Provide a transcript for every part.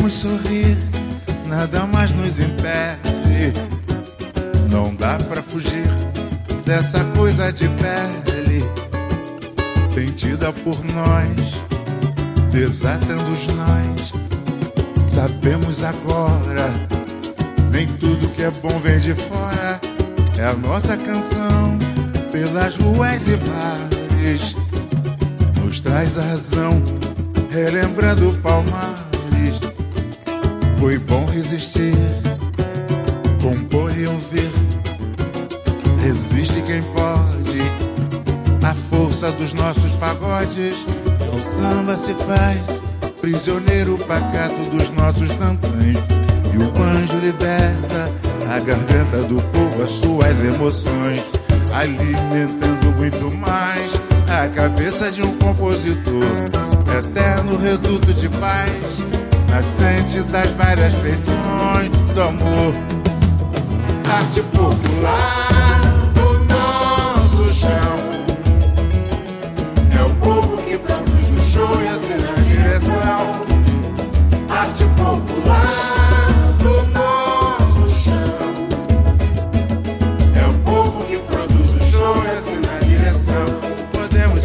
Podemos sorrir, nada mais nos impede. Não dá pra fugir dessa coisa de pele, sentida por nós, desatando os nós. Sabemos agora, nem tudo que é bom vem de fora. É a nossa canção pelas ruas e bares, nos traz a razão, relembrando Palmares. Foi bom resistir, compor e ouvir. Resiste quem pode, a força dos nossos pagodes. O samba se faz prisioneiro pacato dos nossos tantãs. E o anjo liberta a garganta do povo, as suas emoções, alimentando muito mais a cabeça de um compositor. Eterno reduto de paz, nascente das várias feições do amor. Arte popular do nosso chão, é o povo que produz o show e assina a direção. Arte popular do nosso chão, é o povo que produz o show e assina a direção. Podemos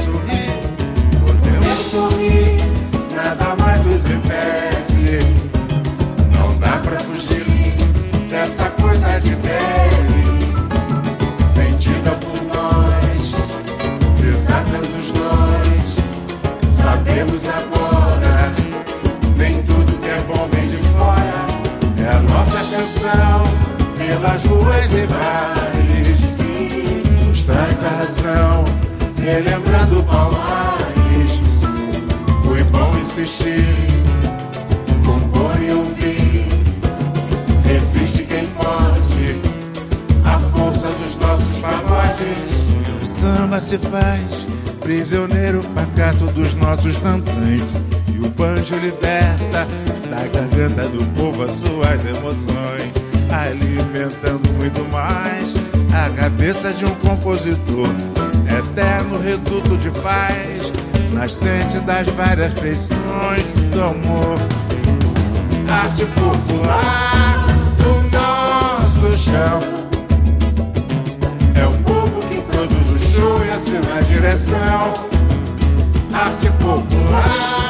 sorrir, nada mais nos impede. Não dá pra fugir dessa coisa de pele, sentida por nós, desatando os nós. Sabemos agora, nem tudo que é bom vem de fora. É a nossa canção pelas ruas e bares, nos traz a razão, relembrando Palmares. Foi bom insistir, compor e ouvir. Resiste quem pode, a força dos nossos pagodes. O samba se faz prisioneiro pacato dos nossos tantãs. E o banjo liberta da garganta do povo as suas emoções, alimentando muito mais a cabeça de um compositor. Eterno reduto de paz, nascente das várias feições do amor. Arte popular do nosso chão, é o povo que produz o show e assina a direção. Arte popular